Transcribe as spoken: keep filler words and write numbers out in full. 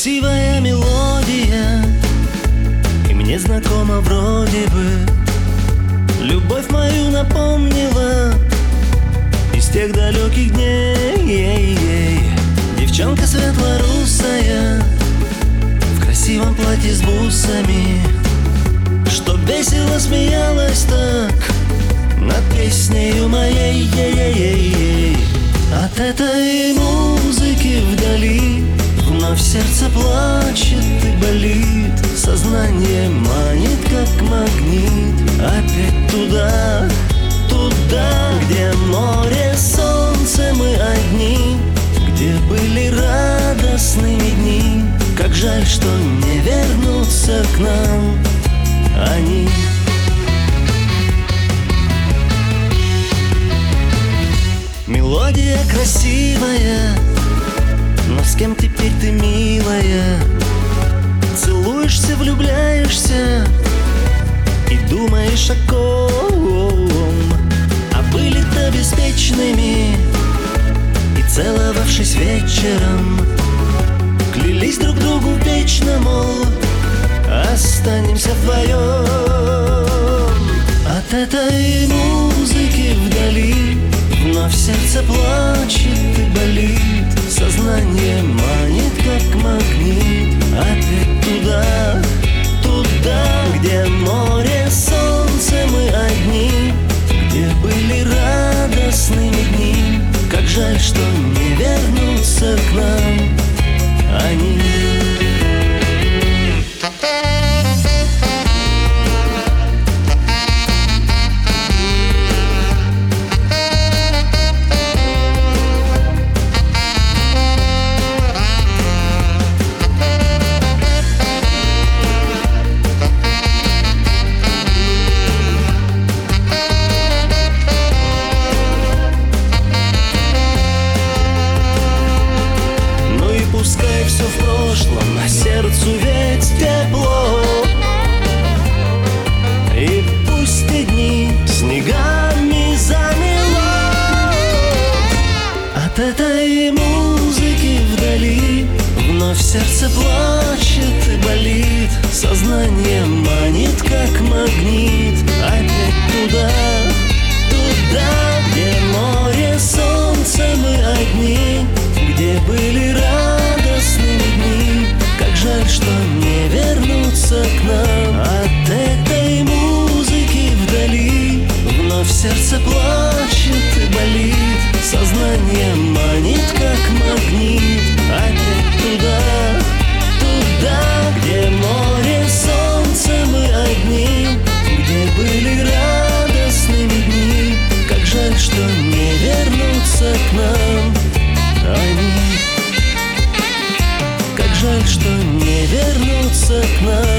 красивая мелодия, и мне знакома вроде бы. Любовь мою напомнила из тех далеких дней. Девчонка светлорусая в красивом платье с бусами, что весело смеялась так над песнею моей. От этой музыки вдали вновь сердце плачет и болит, сознание манит, как магнит. Опять туда, туда, где море, солнце, мы одни, где были радостные дни. Как жаль, что не вернутся к нам они. Мелодия красивая, но с кем теперь ты, милая? Целуешься, влюбляешься и думаешь о ком? А были-то беспечными и, целовавшись вечером, клялись друг другу вечно, мол, останемся вдвоем. От этой музыки вдали вновь сердце плачет и болит, сознание манит, как магнит. Опять туда, туда, где море, солнце, мы одни, где были радостные дни. Как жаль, что не вернутся к нам они. Пускай все в прошлом, а сердцу ведь тепло. И пусть те дни снегами замело. От этой музыки вдали вновь сердце плачет и болит, сознание манит, как магнит. Опять туда, туда, где море, солнце, мы одни, где были радостные дни. Как жаль, что не вернутся к нам. От этой музыки вдали вновь сердце плачет и болит, сознание манит, как магнит. Опять туда, туда, где море, солнце, мы одни, где были радостные дни. Как жаль, что не вернутся к нам они. Как жаль, что не вернутся к нам.